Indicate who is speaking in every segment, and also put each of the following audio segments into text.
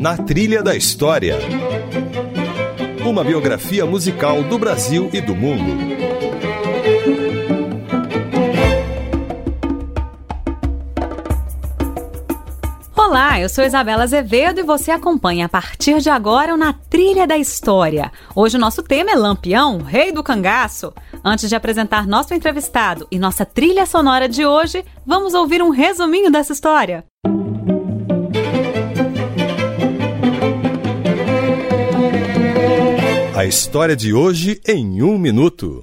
Speaker 1: Na Trilha da História. Uma biografia musical do Brasil e do mundo.
Speaker 2: Olá, eu sou Isabela Azevedo e você acompanha a partir de agora o Na Trilha da História. Hoje o nosso tema é Lampião, rei do cangaço. Antes de apresentar nosso entrevistado e nossa trilha sonora de hoje, vamos ouvir um resuminho dessa história.
Speaker 1: A história de hoje em 1 minuto.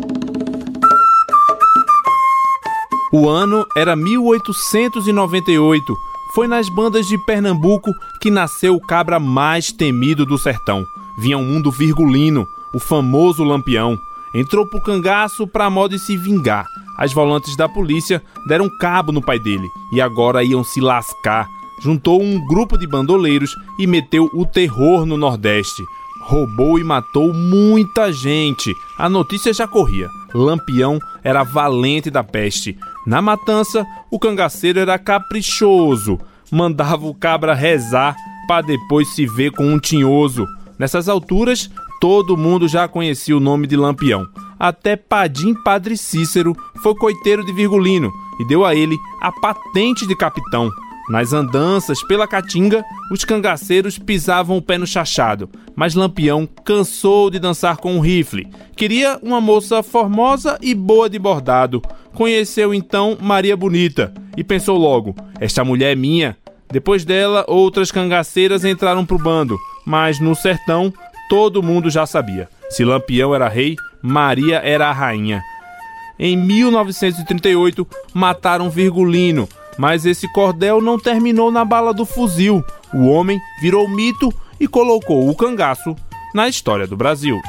Speaker 3: O ano era 1898. Foi nas bandas de Pernambuco que nasceu o cabra mais temido do sertão. Vinha um mundo virgulino, o famoso Lampião. Entrou pro cangaço pra modo de se vingar. As volantes da polícia deram cabo no pai dele e agora iam se lascar. Juntou um grupo de bandoleiros e meteu o terror no Nordeste. Roubou e matou muita gente. A notícia já corria. Lampião era valente da peste. Na matança, o cangaceiro era caprichoso. Mandava o cabra rezar para depois se ver com um tinhoso. Nessas alturas, todo mundo já conhecia o nome de Lampião. Até Padim Padre Cícero foi coiteiro de Virgulino e deu a ele a patente de capitão. Nas andanças pela Caatinga, os cangaceiros pisavam o pé no chachado, mas Lampião cansou de dançar com um rifle. Queria uma moça formosa e boa de bordado. Conheceu então Maria Bonita e pensou logo, esta mulher é minha. Depois dela, outras cangaceiras entraram pro bando, mas no sertão todo mundo já sabia. Se Lampião era rei, Maria era a rainha. Em 1938, mataram Virgulino, mas esse cordel não terminou na bala do fuzil. O homem virou mito e colocou o cangaço na história do Brasil.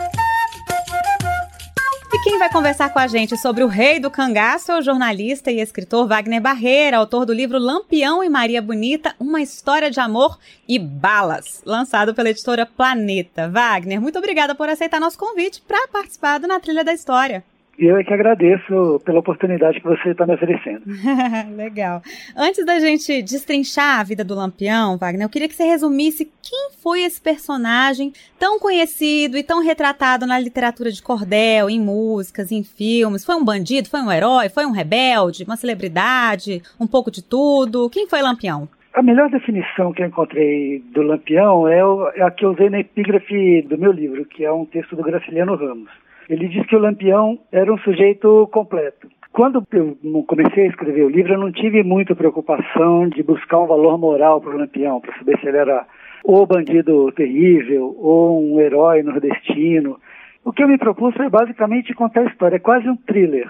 Speaker 2: E quem vai conversar com a gente sobre o rei do cangaço é o jornalista e escritor Wagner Barreira, autor do livro Lampião e Maria Bonita, uma história de amor e balas, lançado pela editora Planeta. Wagner, muito obrigada por aceitar nosso convite para participar do Na Trilha da História.
Speaker 4: Eu é que agradeço pela oportunidade que você está me oferecendo.
Speaker 2: Legal. Antes da gente destrinchar a vida do Lampião, Wagner, eu queria que você resumisse quem foi esse personagem tão conhecido e tão retratado na literatura de cordel, em músicas, em filmes. Foi um bandido, foi um herói, foi um rebelde, uma celebridade, um pouco de tudo. Quem foi Lampião?
Speaker 4: A melhor definição que eu encontrei do Lampião é a que eu usei na epígrafe do meu livro, que é um texto do Graciliano Ramos. Ele diz que o Lampião era um sujeito completo. Quando eu comecei a escrever o livro, eu não tive muita preocupação de buscar um valor moral para o Lampião, para saber se ele era ou bandido terrível, ou um herói nordestino. O que eu me propus foi basicamente contar a história, é quase um thriller.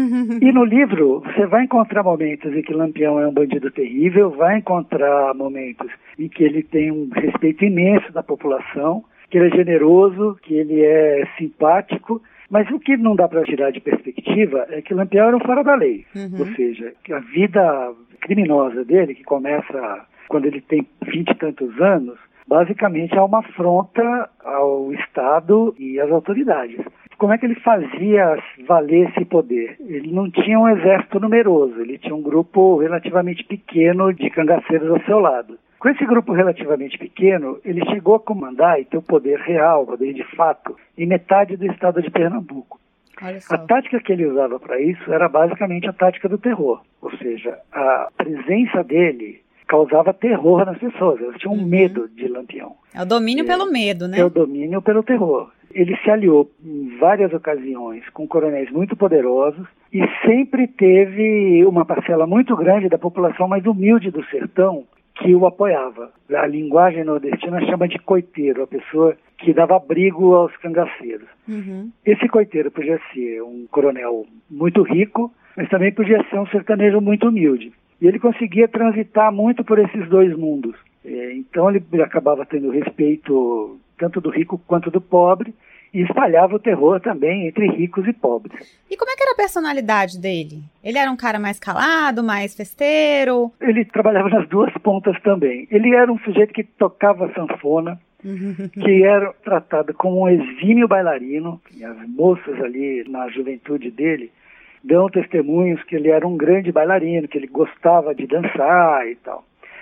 Speaker 4: E no livro, você vai encontrar momentos em que Lampião é um bandido terrível, vai encontrar momentos em que ele tem um respeito imenso da população, que ele é generoso, que ele é simpático, mas o que não dá para tirar de perspectiva é que Lampião era um fora da lei. Ou seja, que a vida criminosa dele, que começa quando ele tem 20 e tantos anos, basicamente é uma afronta ao Estado e às autoridades. Como é que ele fazia valer esse poder? Ele não tinha um exército numeroso, ele tinha um grupo relativamente pequeno de cangaceiros ao seu lado. Com esse grupo relativamente pequeno, ele chegou a comandar e ter o poder real, o poder de fato, em metade do estado de Pernambuco. A tática que ele usava para isso era basicamente a tática do terror. Ou seja, a presença dele causava terror nas pessoas. Elas tinham medo de Lampião.
Speaker 2: É o domínio pelo medo, né?
Speaker 4: É o domínio pelo terror. Ele se aliou em várias ocasiões com coronéis muito poderosos e sempre teve uma parcela muito grande da população mais humilde do sertão que o apoiava. A linguagem nordestina chama de coiteiro, a pessoa que dava abrigo aos cangaceiros. Esse coiteiro podia ser um coronel muito rico, mas também podia ser um sertanejo muito humilde. E ele conseguia transitar muito por esses dois mundos. Então ele acabava tendo respeito tanto do rico quanto do pobre, e espalhava o terror também entre ricos e pobres.
Speaker 2: E como é que era a personalidade dele? Ele era um cara mais calado, mais festeiro?
Speaker 4: Ele trabalhava nas duas pontas também. Ele era um sujeito que tocava sanfona, que era tratado como um exímio bailarino. E as moças ali na juventude dele dão testemunhos que ele era um grande bailarino, que ele gostava de dançar e tal.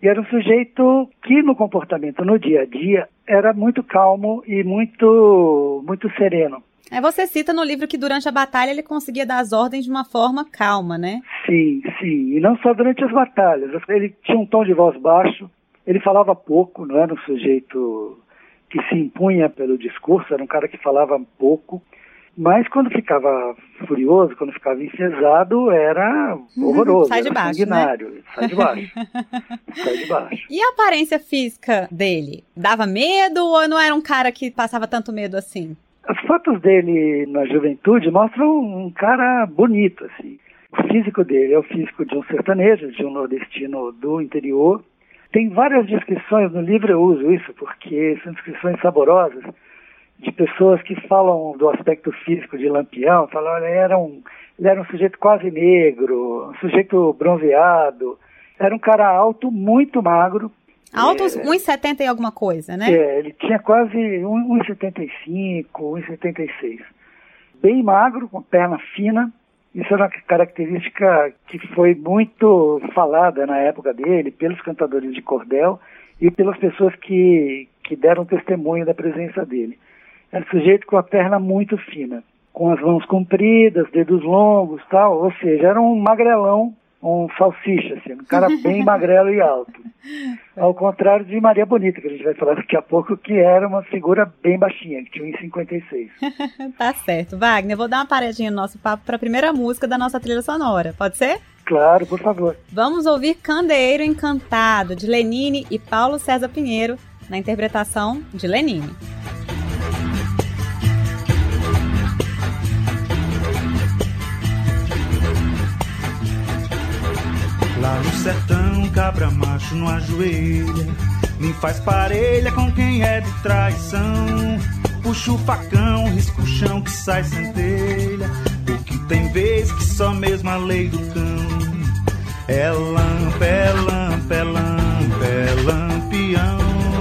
Speaker 4: E era um sujeito que no comportamento no dia a dia era muito calmo e muito sereno.
Speaker 2: Você cita no livro que durante a batalha ele conseguia dar as ordens de uma forma calma, né?
Speaker 4: Sim. E não só durante as batalhas. Ele tinha um tom de voz baixo, ele falava pouco, não era um sujeito que se impunha pelo discurso, era um cara que falava pouco. Mas quando ficava furioso, quando ficava enfesado, era horroroso,
Speaker 2: sai de
Speaker 4: era
Speaker 2: baixo,
Speaker 4: sanguinário,
Speaker 2: né?
Speaker 4: Sai de baixo.
Speaker 2: E a aparência física dele? Dava medo ou não era um cara que passava tanto medo assim?
Speaker 4: As fotos dele na juventude mostram um cara bonito, assim. O físico dele é o físico de um sertanejo, de um nordestino do interior. Tem várias descrições no livro, eu uso isso, porque são descrições saborosas, de pessoas que falam do aspecto físico de Lampião, falam, olha, ele era um sujeito quase negro, um sujeito bronzeado, era um cara alto, muito magro.
Speaker 2: Alto, 1,70 e alguma coisa, né?
Speaker 4: Ele tinha quase 1,75, 1,76. Bem magro, com perna fina. Isso era uma característica que foi muito falada na época dele, pelos cantadores de cordel e pelas pessoas que deram testemunho da presença dele. Era um sujeito com a perna muito fina, com as mãos compridas, dedos longos, tal. Ou seja, era um magrelão, um salsicha, assim, um cara bem magrelo e alto. Ao contrário de Maria Bonita, que a gente vai falar daqui a pouco, que era uma figura bem baixinha, que tinha 1,56.
Speaker 2: Tá certo. Wagner, vou dar uma paradinha no nosso papo para a primeira música da nossa trilha sonora. Pode ser?
Speaker 4: Claro, por favor.
Speaker 2: Vamos ouvir Candeeiro Encantado, de Lenine e Paulo César Pinheiro, na interpretação de Lenine.
Speaker 5: Lá no sertão, cabra macho não ajoelha, nem faz parelha com quem é de traição. Puxa o facão, risca o chão que sai centelha, porque tem vez que só mesmo a lei do cão. É lampa, é lampa, é lampa, é lampião.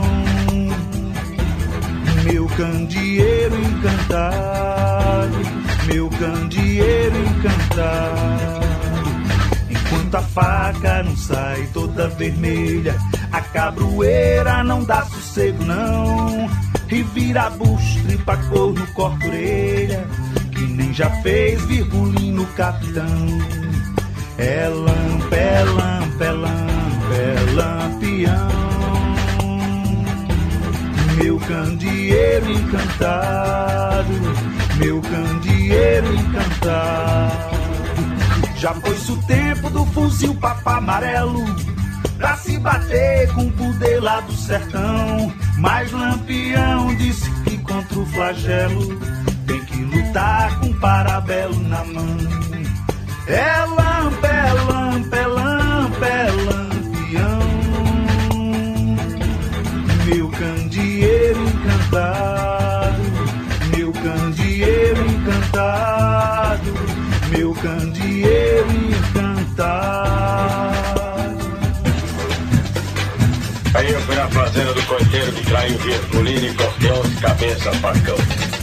Speaker 5: Meu candeeiro encantado, meu candeeiro encantado. Enquanto a faca não sai toda vermelha, a cabroeira não dá sossego não. E vira bucho, tripa corno, corta orelha, que nem já fez virgulino capitão. É lampa, é lampa, é lampa, é lampião. Meu candeeiro encantado, meu candeeiro encantado. Já foi-se o tempo do fuzil papá amarelo, pra se bater com o poder lá do sertão. Mas Lampião disse que contra o flagelo tem que lutar com parabelo na mão. É lampa, é lampa, é lampa, é lampião. Meu candeeiro encantado, meu candeeiro encantado, meu candeeiro encantado.
Speaker 6: Aí eu fui na fazenda do coiteiro que traiu Virgulino e cortei os cabeças facão.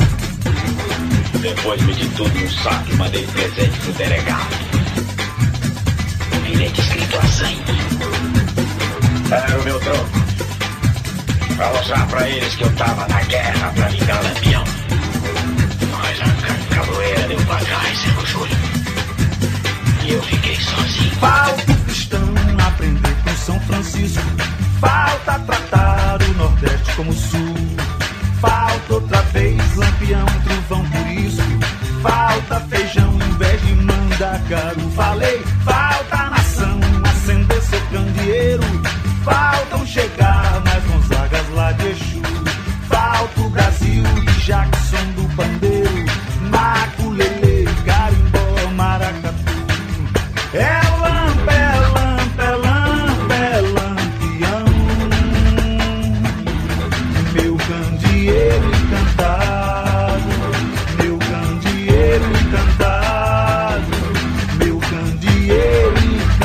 Speaker 6: Depois meti tudo num saco e mandei presente pro delegado. Um bilhete escrito a sangue. Era o meu troco, pra mostrar pra eles que eu tava na guerra pra vingar Lampião. Mas a cabroeira deu pra trás, seu Júlio, e eu fiquei sozinho.
Speaker 5: Falta o cristão aprender com São Francisco, falta tratar o Nordeste como o Sul. Falta outra vez Lampião, trovão por isso. Falta feijão em vez de mandacaru. Falei, falta nação, acender seu candeeiro. Faltam chegar mais Gonzagas lá de Exu. Falta o Brasil de Jackson do pandeiro, maculele, carimbó, maracatu. É lampa, é lampa, é lampa, é lampião. Meu candeeiro encantado, meu candeeiro encantado, meu candeeiro encantado.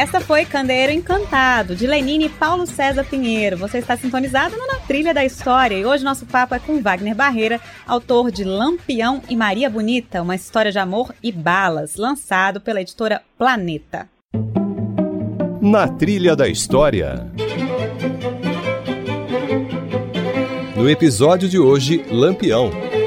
Speaker 2: Essa foi Candeeiro Encantado, de Lenine e Paulo César Pinheiro. Você está sintonizado no Na Trilha da História e hoje nosso papo é com Wagner Barreira, autor de Lampião e Maria Bonita, uma história de amor e balas, lançado pela editora Planeta.
Speaker 1: Na Trilha da História. No episódio de hoje, Lampião.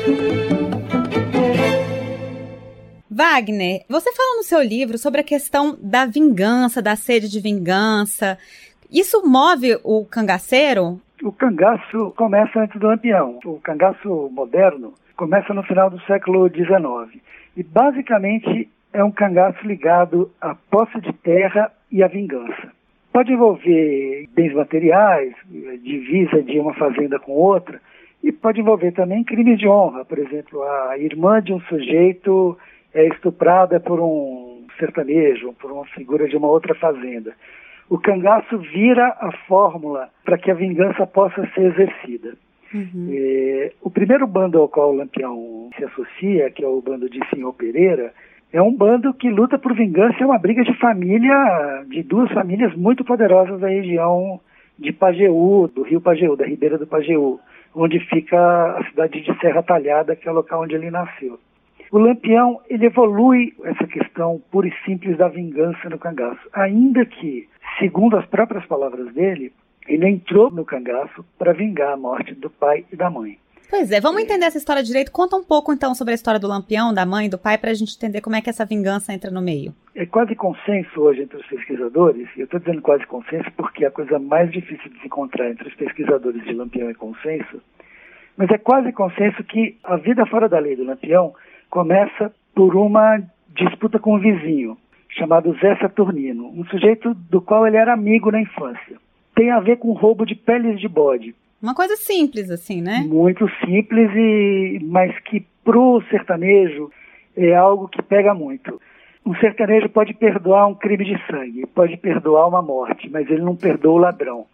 Speaker 2: Wagner, você fala no seu livro sobre a questão da vingança, da sede de vingança. Isso move o cangaceiro?
Speaker 4: O cangaço começa antes do Lampião. O cangaço moderno começa no final do século XIX. E, basicamente, é um cangaço ligado à posse de terra e à vingança. Pode envolver bens materiais, divisa de uma fazenda com outra, e pode envolver também crimes de honra. Por exemplo, a irmã de um sujeito é estuprada por um sertanejo, por uma figura de uma outra fazenda. O cangaço vira a fórmula para que a vingança possa ser exercida. Uhum. O primeiro bando ao qual o Lampião se associa, que é o bando de Senhor Pereira, é um bando que luta por vingança, é uma briga de família, de duas famílias muito poderosas da região de Pajeú, do rio Pajeú, da ribeira do Pajeú, onde fica a cidade de Serra Talhada, que é o local onde ele nasceu. O Lampião, ele evolui essa questão pura e simples da vingança no cangaço, ainda que, segundo as próprias palavras dele, ele entrou no cangaço para vingar a morte do pai e da mãe.
Speaker 2: Pois é, vamos entender essa história direito. Conta um pouco, então, sobre a história do Lampião, da mãe e do pai, para a gente entender como é que essa vingança entra no meio.
Speaker 4: É quase consenso hoje entre os pesquisadores, e eu estou dizendo quase consenso porque a coisa mais difícil de se encontrar entre os pesquisadores de Lampião é consenso, mas é quase consenso que a vida fora da lei do Lampião começa por uma disputa com um vizinho, chamado Zé Saturnino, um sujeito do qual ele era amigo na infância. Tem a ver com roubo de peles de bode.
Speaker 2: Uma coisa simples, assim, né?
Speaker 4: Muito simples, mas que pro sertanejo é algo que pega muito. Um sertanejo pode perdoar um crime de sangue, pode perdoar uma morte, mas ele não perdoa o ladrão.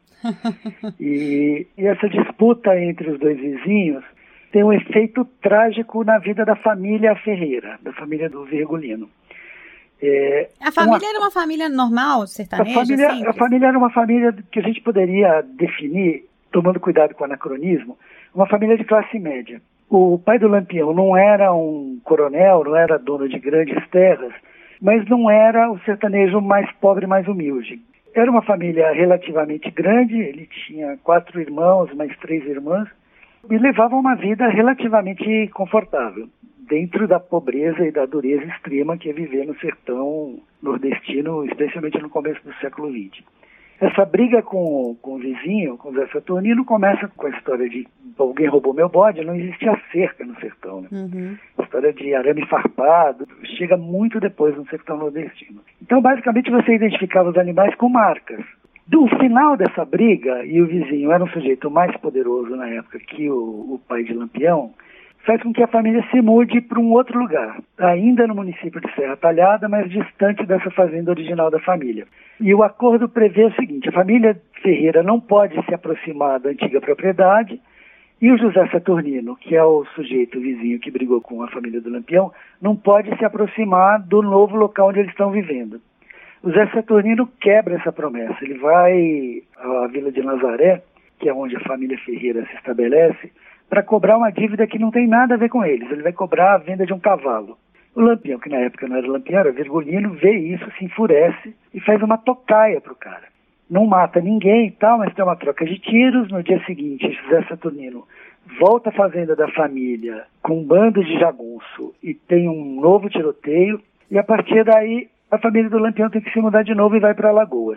Speaker 4: E essa disputa entre os dois vizinhos tem um efeito trágico na vida da família Ferreira, da família do Virgulino.
Speaker 2: A família era uma família normal, sertaneja?
Speaker 4: A família era uma família que a gente poderia definir, tomando cuidado com o anacronismo, uma família de classe média. O pai do Lampião não era um coronel, não era dono de grandes terras, mas não era o sertanejo mais pobre, mais humilde. Era uma família relativamente grande, ele tinha 4 irmãos, mais 3 irmãs, e levava uma vida relativamente confortável, dentro da pobreza e da dureza extrema que é viver no sertão nordestino, especialmente no começo do século XX. Essa briga com o vizinho, com o Zé Saturnino, começa com a história de alguém roubou meu bode, não existia cerca no sertão, né? Uhum. A história de arame farpado chega muito depois no sertão nordestino. Então, basicamente, você identificava os animais com marcas. Do final dessa briga, e o vizinho era um sujeito mais poderoso na época que o pai de Lampião, faz com que a família se mude para um outro lugar, ainda no município de Serra Talhada, mas distante dessa fazenda original da família. E o acordo prevê o seguinte: a família Ferreira não pode se aproximar da antiga propriedade, e o José Saturnino, que é o sujeito vizinho que brigou com a família do Lampião, não pode se aproximar do novo local onde eles estão vivendo. O Zé Saturnino quebra essa promessa. Ele vai à Vila de Nazaré, que é onde a família Ferreira se estabelece, para cobrar uma dívida que não tem nada a ver com eles. Ele vai cobrar a venda de um cavalo. O Lampião, que na época não era Lampião, era Virgulino, vê isso, se enfurece e faz uma tocaia pro cara. Não mata ninguém e tal, mas tem uma troca de tiros. No dia seguinte, José Saturnino volta à fazenda da família com um bando de jagunço e tem um novo tiroteio. E a partir daí, a família do Lampião tem que se mudar de novo e vai para Alagoas.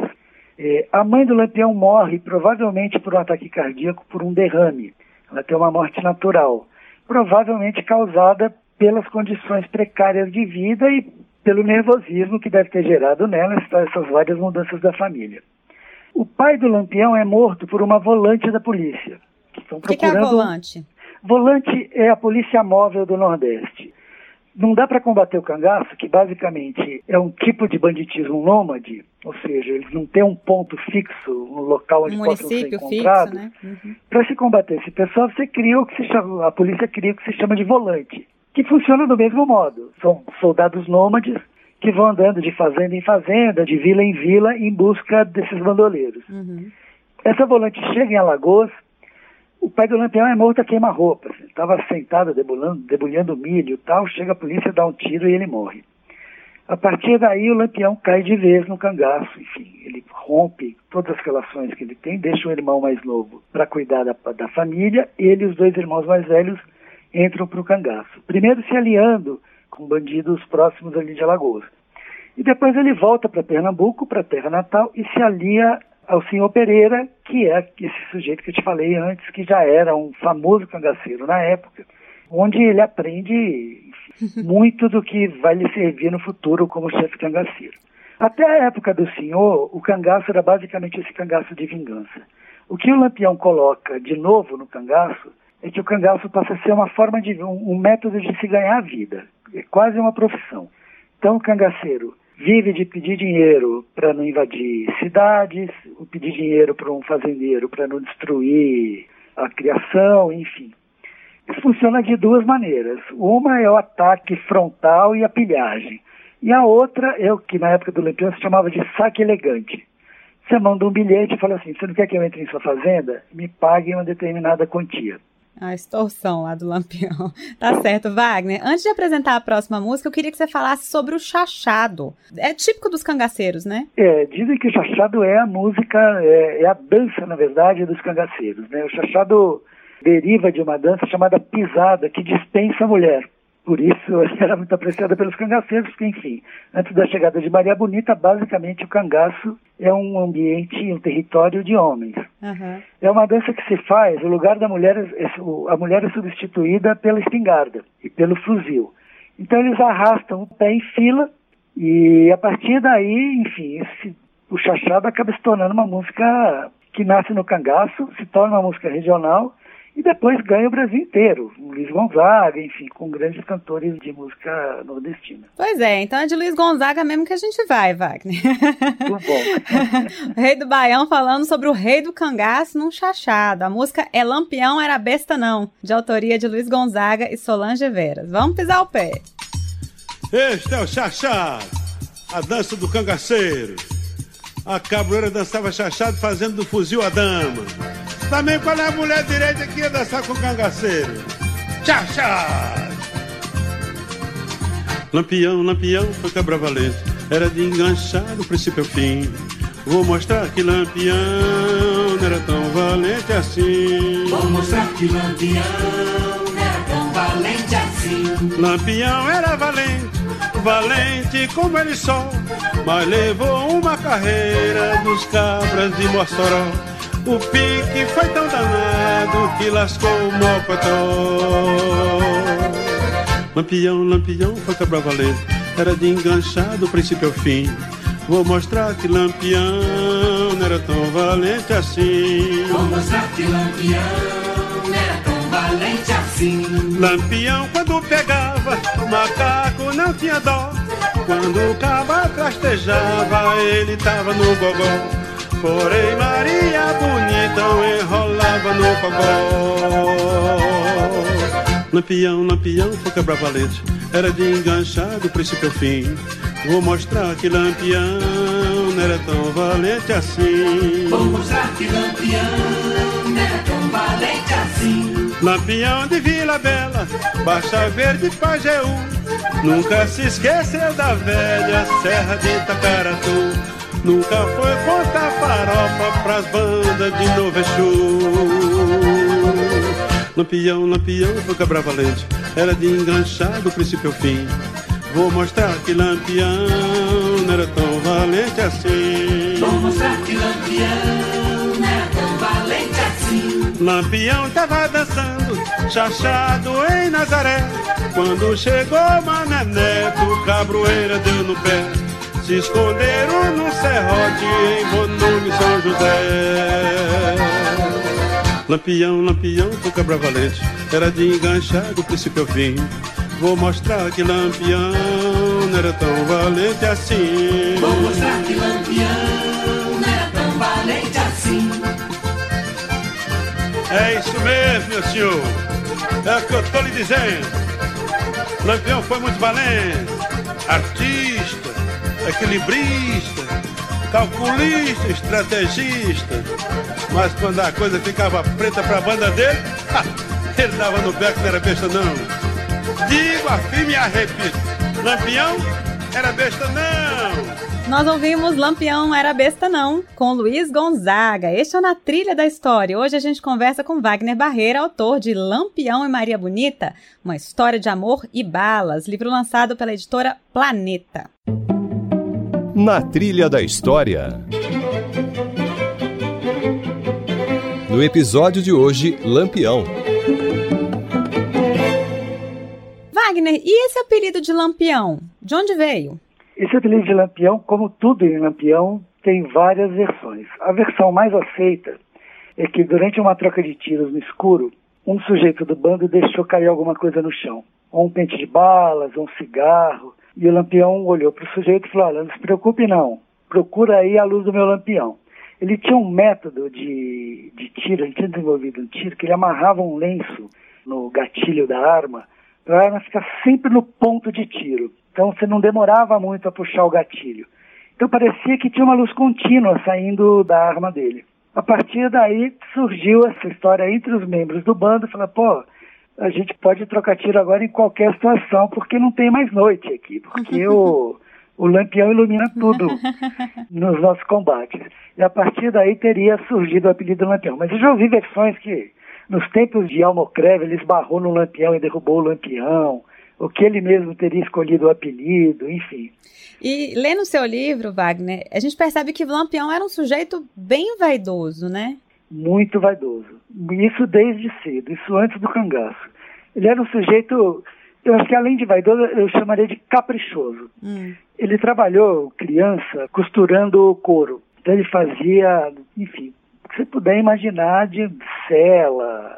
Speaker 4: A mãe do Lampião morre, provavelmente por um ataque cardíaco, por um derrame. Ela tem uma morte natural, provavelmente causada pelas condições precárias de vida e pelo nervosismo que deve ter gerado nela essas várias mudanças da família. O pai do Lampião é morto por uma volante da polícia.
Speaker 2: O que é a volante?
Speaker 4: Volante é a polícia móvel do Nordeste. Não dá para combater o cangaço, que basicamente é um tipo de banditismo nômade, ou seja, eles não têm um ponto fixo, um local onde possam ser encontrados. Né? Uhum. Para se combater esse pessoal, a polícia cria o que se chama de volante, que funciona do mesmo modo. São soldados nômades que vão andando de fazenda em fazenda, de vila em vila, em busca desses bandoleiros. Essa volante chega em Alagoas, o pai do Lampião é morto a queima-roupa. Estava sentado, debulhando milho e tal, chega a polícia, dá um tiro e ele morre. A partir daí, o Lampião cai de vez no cangaço. Enfim, ele rompe todas as relações que ele tem, deixa o irmão mais novo para cuidar da família, ele e os 2 irmãos mais velhos entram para o cangaço. Primeiro se aliando com bandidos próximos ali de Alagoas. E depois ele volta para Pernambuco, para a terra natal, e se alia ao senhor Pereira, que é esse sujeito que eu te falei antes, que já era um famoso cangaceiro na época, onde ele aprende muito do que vai lhe servir no futuro como chefe cangaceiro. Até a época do senhor, o cangaço era basicamente esse cangaço de vingança. O que o Lampião coloca de novo no cangaço é que o cangaço passa a ser uma forma de um método de se ganhar a vida. É quase uma profissão. Então o cangaceiro vive de pedir dinheiro para não invadir cidades, pedir dinheiro para um fazendeiro para não destruir a criação, enfim. Isso funciona de 2 maneiras. Uma é o ataque frontal e a pilhagem. E a outra é o que na época do Lampião se chamava de saque elegante. Você manda um bilhete e fala assim, você não quer que eu entre em sua fazenda? Me pague uma determinada quantia.
Speaker 2: A extorsão lá do Lampião. Tá certo, Wagner. Antes de apresentar a próxima música, eu queria que você falasse sobre o chachado. É típico dos cangaceiros, né?
Speaker 4: Dizem que o chachado é a música, é a dança, na verdade, dos cangaceiros, né? O chachado deriva de uma dança chamada pisada, que dispensa a mulher. Por isso, era muito apreciada pelos cangaceiros, porque, enfim, antes da chegada de Maria Bonita, basicamente o cangaço é um ambiente, um território de homens. É uma dança que se faz, o lugar da mulher, a mulher é substituída pela espingarda e pelo fuzil. Então eles arrastam o pé em fila e a partir daí, enfim, o chachado acaba se tornando uma música que nasce no cangaço, se torna uma música regional, e depois ganha o Brasil inteiro, Luiz Gonzaga, enfim, com grandes cantores de música nordestina.
Speaker 2: Pois é, então é de Luiz Gonzaga mesmo que a gente vai, Wagner.
Speaker 4: Muito bom.
Speaker 2: O Rei do Baião falando sobre o rei do cangaço num chachado. A música É Lampião, Era Besta Não, de autoria de Luiz Gonzaga e Solange Veras. Vamos pisar o pé.
Speaker 7: Este é o chachado, a dança do cangaceiro. A cabroeira dançava chachado fazendo do fuzil a dama. Também qual é a mulher direita que ia dançar com o cangaceiro? Chachado! Lampião, Lampião foi cabra valente, era de enganchar do princípio ao fim. Vou mostrar que Lampião não era tão valente assim.
Speaker 5: Vou mostrar que Lampião não era tão valente assim.
Speaker 7: Lampião era valente, valente como ele só, mas levou uma carreira dos cabras de Mossoró. O pique foi tão danado que lascou o mocotó. Lampião, Lampião foi cabra valente, era de enganchar do princípio ao fim. Vou mostrar que Lampião não era tão valente assim.
Speaker 5: Vou mostrar que Lampião não era tão valente assim.
Speaker 7: Lampião quando pegava, macaco não tinha dó. Quando o caba trastejava, ele tava no gogó. Porém Maria Bonita enrolava no cogó. Lampião, Lampião foi cabra valente, era de enganchar do princípio ao fim. Vou mostrar que Lampião não era tão valente assim.
Speaker 5: Vou mostrar que Lampião não era tão valente assim.
Speaker 7: Lampião de Vila Bela, Baixa Verde, Pajeú, nunca se esqueceu da velha Serra de Itacaratu. Nunca foi contar farofa pras bandas de Novo Exu. Lampião, Lampião foi cabra valente, era de enganchar do princípio ao fim. Vou mostrar que Lampião não era tão valente assim.
Speaker 5: Vou mostrar que Lampião não era tão valente assim.
Speaker 7: Lampião tava dançando, chachado em Nazaré. Quando chegou Mané Neto, cabroeira deu no pé. Se esconderam num serrote em Bonome São José. Lampião, Lampião foi cabra valente, era de enganchar do princípio ao fim. Vou mostrar que Lampião não era tão valente assim.
Speaker 5: Vou mostrar que Lampião não era tão valente assim.
Speaker 7: É isso mesmo, meu senhor, é o que eu tô lhe dizendo. Lampião foi muito valente, artista, equilibrista, calculista, estrategista. Mas quando a coisa ficava preta pra banda dele, ele dava no pé que não era besta não. Digo, afirmo e arrepito, Lampião era besta não.
Speaker 2: Nós ouvimos Lampião Era Besta Não, com Luiz Gonzaga. Este é o Na Trilha da História. Hoje a gente conversa com Wagner Barreira, autor de Lampião e Maria Bonita, uma história de amor e balas, livro lançado pela editora Planeta.
Speaker 1: Na Trilha da História. No episódio de hoje, Lampião.
Speaker 2: Wagner, e esse apelido de Lampião? De onde veio?
Speaker 4: Esse apelido de Lampião, como tudo em Lampião, tem várias versões. A versão mais aceita é que durante uma troca de tiros no escuro, um sujeito do bando deixou cair alguma coisa no chão. Ou um pente de balas, ou um cigarro. E o Lampião olhou para o sujeito e falou, olha, não se preocupe não, procura aí a luz do meu Lampião. Ele tinha um método de tiro, ele tinha desenvolvido um tiro, que ele amarrava um lenço no gatilho da arma, para a arma ficar sempre no ponto de tiro. Então você não demorava muito a puxar o gatilho. Então parecia que tinha uma luz contínua saindo da arma dele. A partir daí surgiu essa história entre os membros do bando, falando, pô, a gente pode trocar tiro agora em qualquer situação, porque não tem mais noite aqui, porque o Lampião ilumina tudo nos nossos combates. E a partir daí teria surgido o apelido Lampião. Mas eu já ouvi versões que nos tempos de Almocreve ele esbarrou no Lampião e derrubou o Lampião, o que ele mesmo teria escolhido o apelido, enfim.
Speaker 2: E lendo o seu livro, Wagner, a gente percebe que o Lampião era um sujeito bem vaidoso, né?
Speaker 4: Muito vaidoso. Isso desde cedo, isso antes do cangaço. Ele era um sujeito, eu acho que além de vaidoso, eu chamaria de caprichoso. Ele trabalhou, criança, costurando couro. Então ele fazia, enfim, o que você puder imaginar de sela,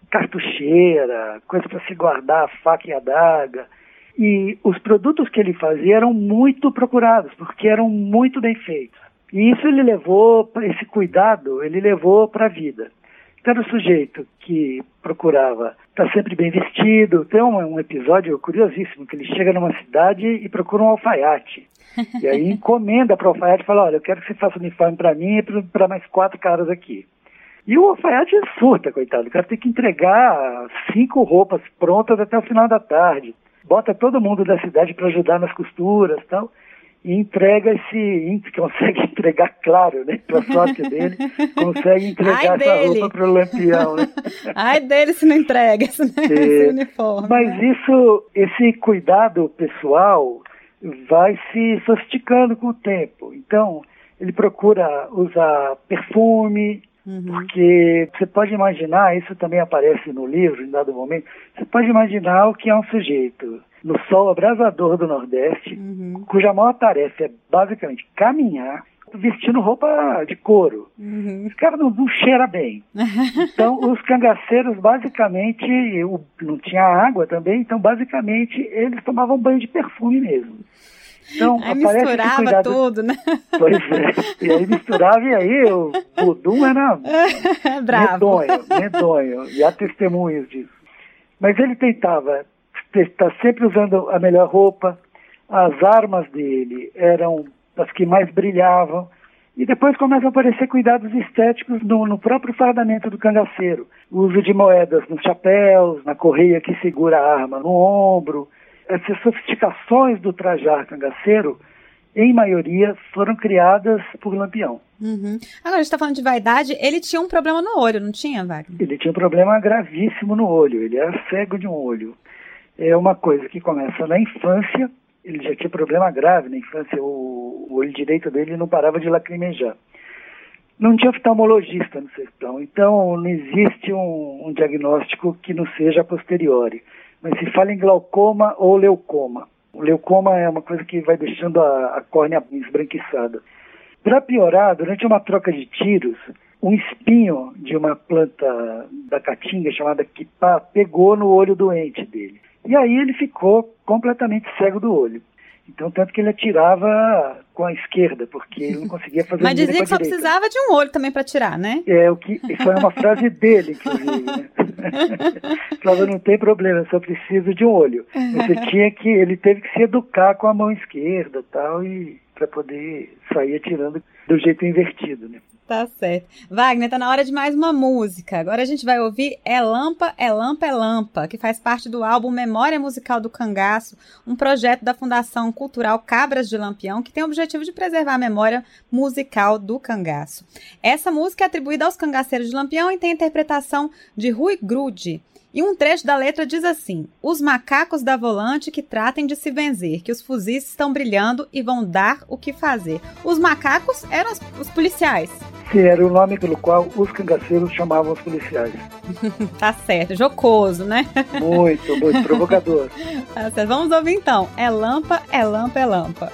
Speaker 4: cartucheira, coisa para se guardar, faca e adaga. E os produtos que ele fazia eram muito procurados, porque eram muito bem feitos. E isso ele levou, esse cuidado, ele levou para a vida. Então era um sujeito que procurava estar sempre bem vestido. Tem um episódio curiosíssimo, que ele chega numa cidade e procura um alfaiate. E aí encomenda para o alfaiate e fala, olha, eu quero que você faça um uniforme para mim e para mais 4 caras aqui. E o alfaiate surta, coitado. O cara tem que entregar 5 roupas prontas até o final da tarde. Bota todo mundo da cidade para ajudar nas costuras e tal. E entrega consegue entregar, claro, né? Pra sorte dele, consegue entregar essa roupa pro Lampião, né?
Speaker 2: Ai dele se não entrega esse uniforme.
Speaker 4: Mas esse cuidado pessoal vai se sofisticando com o tempo. Então, ele procura usar perfume, porque você pode imaginar, isso também aparece no livro, em dado momento, você pode imaginar o que é um sujeito no sol abrasador do Nordeste, cuja maior tarefa é basicamente caminhar, vestindo roupa de couro. Esse cara não cheira bem. Então, os cangaceiros, basicamente, não tinha água também, então, basicamente, eles tomavam banho de perfume mesmo. Então,
Speaker 2: aí misturava tudo, né?
Speaker 4: Pois é. E aí misturava, e aí o Budum era medonho. E há testemunhos disso. Mas ele tentava estar sempre usando a melhor roupa. As armas dele eram as que mais brilhavam. E depois começam a aparecer cuidados estéticos no próprio fardamento do cangaceiro. O uso de moedas nos chapéus, na correia que segura a arma no ombro. Essas sofisticações do trajar cangaceiro, em maioria, foram criadas por Lampião.
Speaker 2: Agora, a gente está falando de vaidade, ele tinha um problema no olho, não tinha, Wagner?
Speaker 4: Ele tinha um problema gravíssimo no olho, ele era cego de um olho. É uma coisa que começa na infância, ele já tinha problema grave na infância, o olho direito dele não parava de lacrimejar. Não tinha oftalmologista no sertão, então não existe um diagnóstico que não seja a posteriori. Mas se fala em glaucoma ou leucoma. O leucoma é uma coisa que vai deixando a córnea esbranquiçada. Para piorar, durante uma troca de tiros, um espinho de uma planta da caatinga chamada quipá pegou no olho doente dele. E aí ele ficou completamente cego do olho. Então, tanto que ele atirava com a esquerda, porque ele não conseguia fazer
Speaker 2: Mas dizia que só precisava de um olho também para atirar, né?
Speaker 4: Isso foi uma frase dele, inclusive, né? Falava, não tem problema, eu só preciso de um olho. Ele teve que se educar com a mão esquerda tal, e para poder sair atirando do jeito invertido, né?
Speaker 2: Tá certo. Wagner, tá na hora de mais uma música. Agora a gente vai ouvir É Lampa, é Lampa, é Lampa, que faz parte do álbum Memória Musical do Cangaço, um projeto da Fundação Cultural Cabras de Lampião, que tem o objetivo de preservar a memória musical do cangaço. Essa música é atribuída aos cangaceiros de Lampião e tem a interpretação de Rui Grude. E um trecho da letra diz assim: os macacos da volante que tratem de se benzer, que os fuzis estão brilhando e vão dar o que fazer. Os macacos eram os policiais.
Speaker 4: Sim, era o nome pelo qual os cangaceiros chamavam os policiais.
Speaker 2: Tá certo, jocoso, né?
Speaker 4: Muito, muito provocador.
Speaker 2: Tá certo, vamos ouvir então. É lampa, é lampa, é lampa.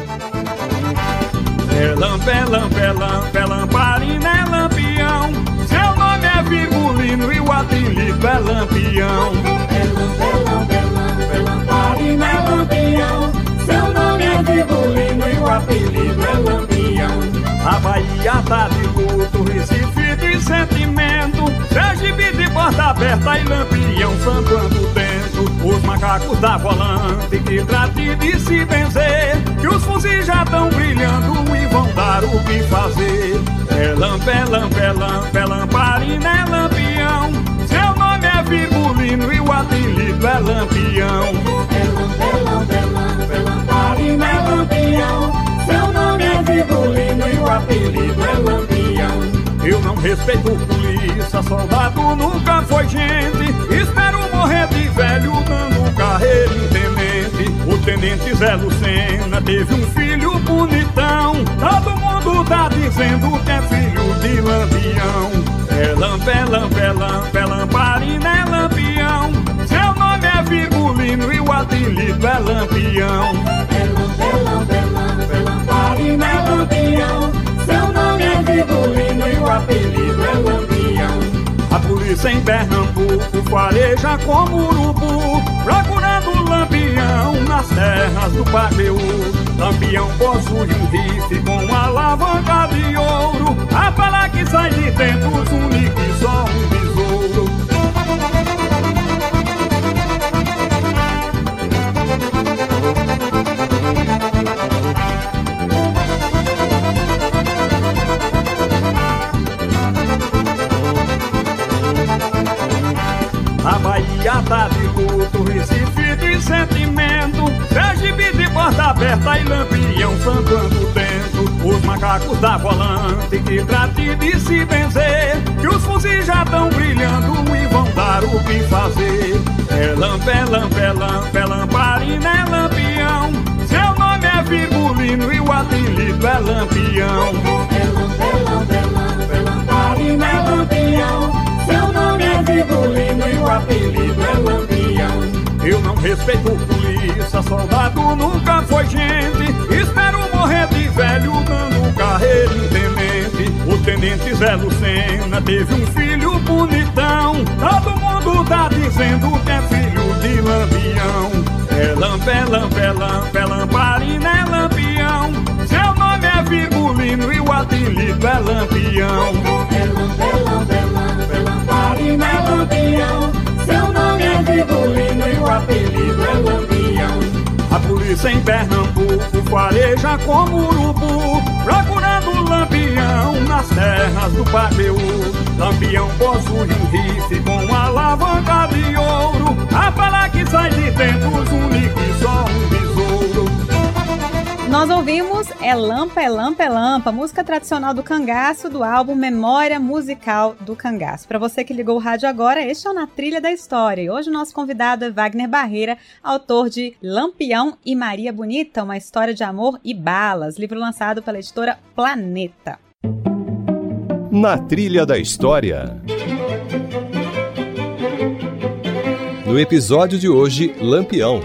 Speaker 5: É lampa, é lampa, é lampa, é lamparina, é lampião. Seu nome é Virgulino e o apelido é Lampião. É lampa, é lampa, é lampa, é lamparina, é lampião. Seu nome é Virgulino e o apelido é Lampião. A Bahia tá de luto, Recife de sentimento, Sergipe de porta aberta e Lampião sambando dentro. Os macacos da volante que trate de se benzer, que os fuzis já tão brilhando e vão dar o que fazer. É lampa, é lampa, é lampa, é lamparina, é Lampião. Seu nome é Virgulino e o apelido é Lampião. É lampa, é lampa, é lampa, é lamparina, é Lampião. Seu nome é Virgulino e o apelido é Lampião. Eu não respeito polícia, soldado nunca foi gente. Espero morrer de velho dando carreira em tenente. O tenente Zé Lucena teve um filho bonitão. Todo mundo tá dizendo que é filho de Lampião. É lampa, é lampa, é lampa, é lamparina, é Lampião. Seu nome é Virgulino e o apelido é Lampião. É lampa, é lampa, é lampa, é lamparina, é Lampião. Seu nome é Virgulino e o apelido é Lampião. A polícia em Pernambuco fareja como urubu, procurando Lampião nas terras do Pajeú. Lampião possui um rifle com alavanca de ouro, a bala que sai de dentro único e só um besouro. A Bahia tá de luto, Recife de sentimento, Sergipe de porta aberta e Lampião sambando dentro. Os macacos da volante que trate de se benzer, que os fuzis já tão brilhando e vão dar o que fazer. É lampa, é lampa, é lampa, é lamparina, é Lampião. Seu nome é Virgulino e o apelido é Lampião. É lampa, é lampa, é lampa, é lamparina, é Lampião. Seu nome é Virgulino e o apelido é Lampião. Eu não respeito polícia, soldado nunca foi gente. Espero morrer de velho dando carreira em tenente. O tenente Zé Lucena teve um filho bonitão. Todo mundo tá dizendo que é filho de Lampião. É lampa, é lampa, é lampa, é lamparina, é Lampião. Seu nome é Virgulino e o apelido é Lampião. É lampa, é lampa, é lampa, é lamparina, é Lampião. Seu nome é Virgulino e o apelido é Lampião. A polícia em Pernambuco fareja como urubu, procurando Lampião nas terras do Pajeú. Lampião possui um rifle com alavanca de ouro, a bala que sai de dentro único e só um besouro.
Speaker 2: Nós ouvimos É Lampa, é Lampa, é Lampa, música tradicional do cangaço do álbum Memória Musical do Cangaço. Para você que ligou o rádio agora, este é o Na Trilha da História. E hoje o nosso convidado é Wagner Barreira, autor de Lampião e Maria Bonita, uma história de amor e balas, livro lançado pela editora Planeta.
Speaker 1: Na Trilha da História. No episódio de hoje, Lampião.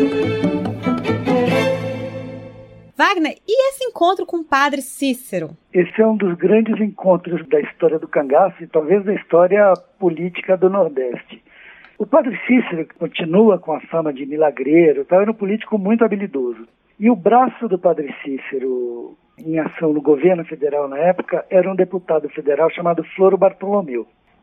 Speaker 2: Wagner, e esse encontro com o padre Cícero?
Speaker 4: Esse é um dos grandes encontros da história do cangaço e talvez da história política do Nordeste. O padre Cícero, que continua com a fama de milagreiro, era um político muito habilidoso. E o braço do padre Cícero em ação no governo federal na época era um deputado federal chamado Floro Bartolomeu.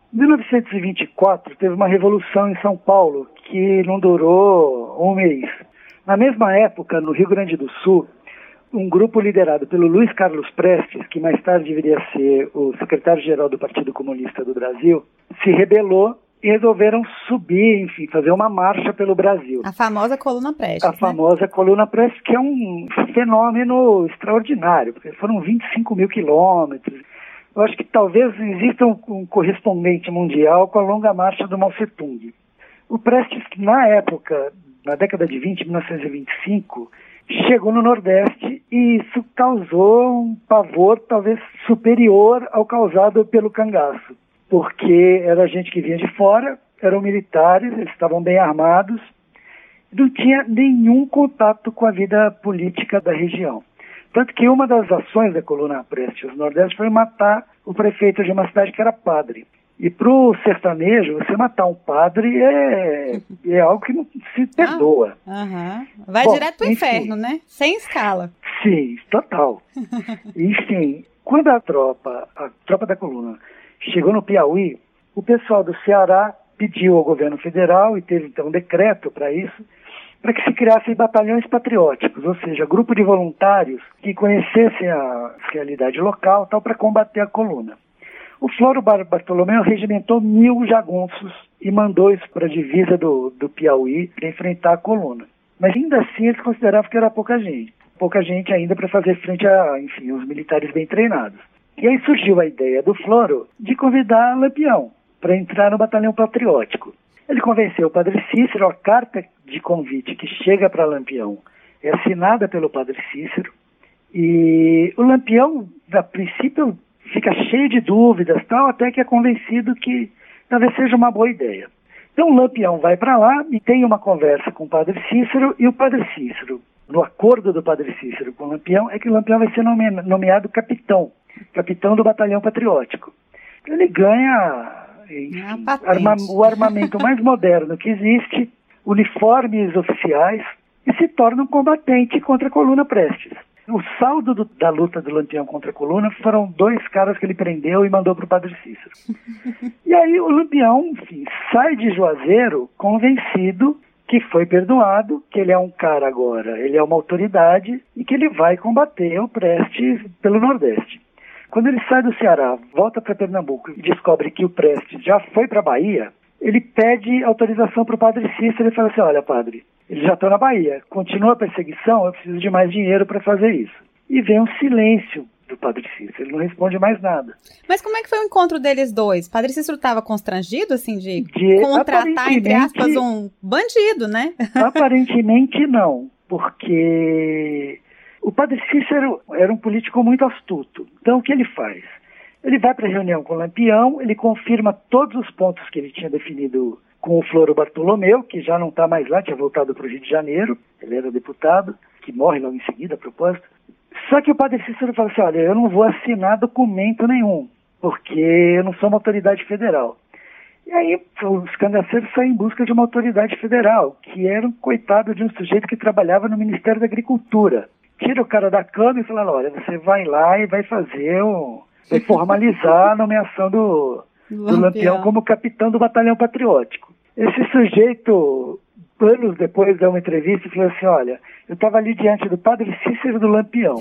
Speaker 4: Em 1924, teve uma revolução em São Paulo que não durou um mês. Na mesma época, no Rio Grande do Sul, um grupo liderado pelo Luiz Carlos Prestes, que mais tarde viria a ser o secretário-geral do Partido Comunista do Brasil, se rebelou e resolveram subir, enfim, fazer uma marcha pelo Brasil.
Speaker 2: A famosa Coluna Prestes.
Speaker 4: A famosa Coluna Prestes, que é um fenômeno extraordinário, porque foram 25 mil quilômetros. Eu acho que talvez exista um correspondente mundial com a longa marcha do Mao Tse-tung. O Prestes, na época, na década de 20, 1925, chegou no Nordeste e isso causou um pavor talvez superior ao causado pelo cangaço, porque era gente que vinha de fora, eram militares, eles estavam bem armados, não tinha nenhum contato com a vida política da região. Tanto que uma das ações da Coluna Prestes no Nordeste foi matar o prefeito de uma cidade que era padre. E para o sertanejo, você matar um padre é algo que não se perdoa.
Speaker 2: Vai direto pro inferno, né? Sem escala.
Speaker 4: Sim, total. Enfim, quando a tropa da Coluna chegou no Piauí, o pessoal do Ceará pediu ao governo federal, e teve então um decreto para isso, para que se criassem batalhões patrióticos, ou seja, grupo de voluntários que conhecessem a realidade local tal, para combater a Coluna. O Floro Bartolomeu regimentou 1.000 jagunços e mandou isso para a divisa do Piauí para enfrentar a Coluna. Mas ainda assim eles consideravam que era pouca gente ainda para fazer frente a, enfim, os militares bem treinados. E aí surgiu a ideia do Floro de convidar Lampião para entrar no batalhão patriótico. Ele convenceu o Padre Cícero, a carta de convite que chega para Lampião é assinada pelo Padre Cícero, e o Lampião, a princípio, fica cheio de dúvidas, tal, até que é convencido que talvez seja uma boa ideia. Então o Lampião vai para lá e tem uma conversa com o Padre Cícero, e o Padre Cícero, no acordo do Padre Cícero com o Lampião, é que o Lampião vai ser nomeado capitão do batalhão patriótico. Ele ganha o armamento mais moderno que existe, uniformes oficiais, e se torna um combatente contra a Coluna Prestes. O saldo da luta do Lampião contra a Coluna foram 2 caras que ele prendeu e mandou para o Padre Cícero. E aí o Lampião, enfim, sai de Juazeiro convencido que foi perdoado, que ele é um cara agora, ele é uma autoridade e que ele vai combater o Prestes pelo Nordeste. Quando ele sai do Ceará, volta para Pernambuco e descobre que o Prestes já foi para a Bahia, ele pede autorização para o Padre Cícero e fala assim: olha, padre, eles já estão na Bahia, continua a perseguição, eu preciso de mais dinheiro para fazer isso. E vem um silêncio do Padre Cícero, ele não responde mais nada.
Speaker 2: Mas como é que foi o encontro deles dois? O Padre Cícero estava constrangido, assim, de contratar, entre aspas, um bandido, né?
Speaker 4: Aparentemente não, porque o Padre Cícero era um político muito astuto. Então o que ele faz? Ele vai para a reunião com o Lampião, ele confirma todos os pontos que ele tinha definido com o Floro Bartolomeu, que já não está mais lá, tinha voltado para o Rio de Janeiro, ele era deputado, que morre logo em seguida, a propósito. Só que o Padre Cícero fala assim: olha, eu não vou assinar documento nenhum, porque eu não sou uma autoridade federal. E aí os cangaceiros saem em busca de uma autoridade federal, que era um coitado de um sujeito que trabalhava no Ministério da Agricultura. Tira o cara da cama e fala: olha, você vai lá e vai vai formalizar a nomeação do Lampião como capitão do batalhão patriótico. Esse sujeito, anos depois, deu uma entrevista e falou assim: olha, eu estava ali diante do Padre Cícero do Lampião.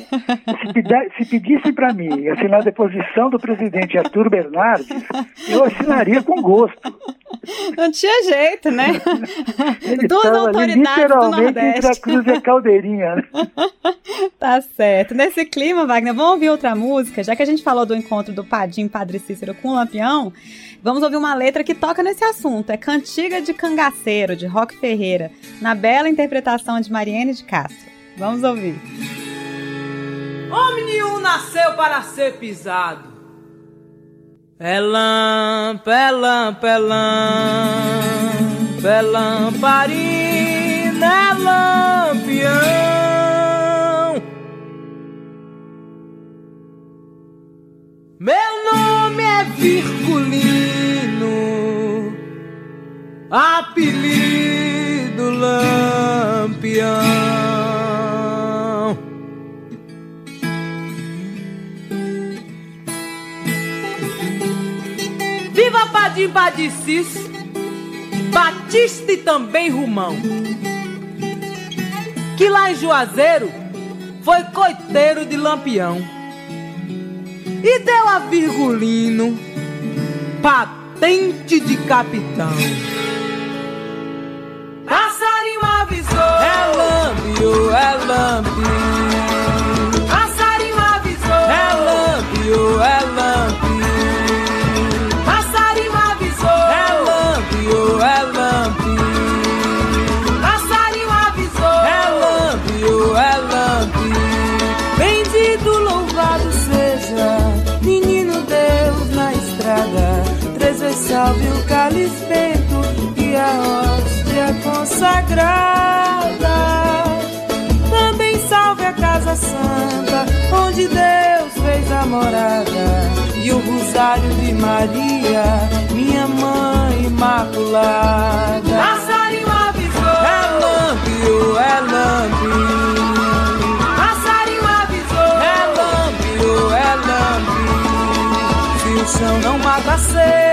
Speaker 4: Se pedissem para mim assinar a deposição do presidente Arthur Bernardes, eu assinaria com gosto.
Speaker 2: Não tinha jeito, né?
Speaker 4: Ele
Speaker 2: Duas autoridades
Speaker 4: literalmente
Speaker 2: do Nordeste.
Speaker 4: entre a Cruz e a Caldeirinha, né?
Speaker 2: Tá certo. Nesse clima, Wagner, vamos ouvir outra música? Já que a gente falou do encontro do Padim Padre Cícero com o Lampião, vamos ouvir uma letra que toca nesse assunto. É Cantiga de Cangaceiro, de Roque Ferreira, na bela interpretação de Mariene de Castro. Vamos ouvir.
Speaker 8: Homem nenhum nasceu para ser pisado. Pelam, pelam, pelam, pelamparina, é Lampião. Meu nome é Virgulino, apelido Lampião. Viva Padim Badicis, Batista e também Rumão, que lá em Juazeiro foi coiteiro de Lampião e deu a Virgulino patente de capitão. Passarinho avisou, é Lampio, é Lampio. Passarinho avisou, é Lampio, é Lampio. Passarinho avisou, é Lampio, é Lampio. Passarinho avisou, é Lampio, é Lampio. Bendito, louvado seja, menino Deus na estrada. Três vezes salve o cálice bento e a hóstia consagrada. Também salve a casa santa, onde Deus fez a morada, e o rosário de Maria, minha mãe imaculada. Passarinho avisou, é Lampio, é Lampio. Passarinho avisou, é Lampio, é Lampio. Se o chão não mata a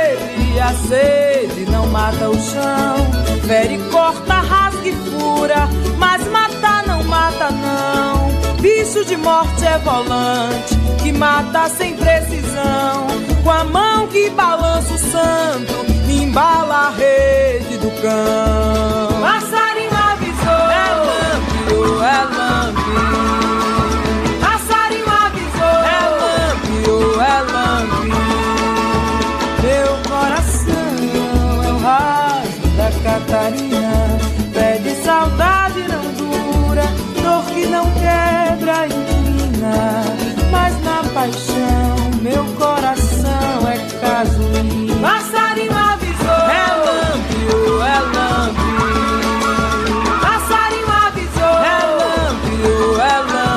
Speaker 8: sede não mata o chão. Fere, corta, rasga e fura, mas matar não mata não. Bicho de morte é volante, que mata sem precisão. Com a mão que balança o santo, embala a rede do cão. Passarinho avisou, é Lampio, é Lampio. Passarinho avisou, é Lampio, é Lampio. Meu coração é o rasgo da Catarina, pede saudade não dura, dor que não quebra inclina, mas na paixão meu coração é casuína. Passarinho avisou, é Lampio, é Lampio. Passarinho avisou, é Lampio, é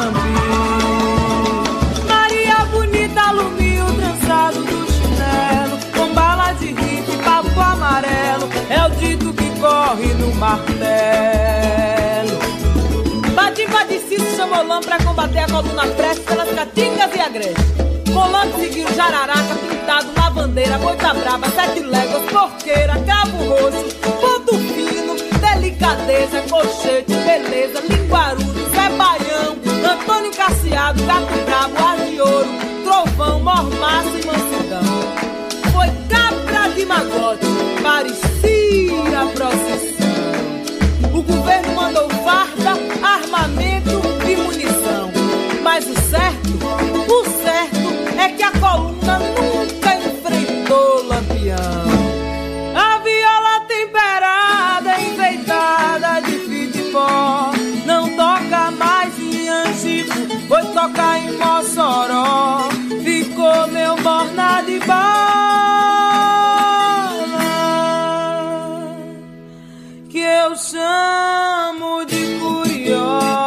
Speaker 8: Lampio. Maria bonita alumia o trançado do chinelo, com bala de rico e papo amarelo, é o dito que corre no martelo. Badim Badicice chamou Lã pra combater a coluna preste pelas caatingas e agrestes. Colã seguiu jararaca, pintado, lavandeira, boita brava, 7 léguas, porqueira, cabo roxo, ponto fino, delicadeza, colchete, beleza, linguarudo, Zé Baião, Antônio Casseado, gato brabo, ar de ouro, trovão, mormaço e mansidão. Foi cabra de magote, parecia procissão. O governo mandou farda, armamento e munição. Mas o certo é que a coluna nunca enfrentou Lampião. A viola temperada, enfeitada de fita e pó, não toca mais em Angico, foi tocar em Mossoró. Ficou meu borna de bala, que eu chamo de curió.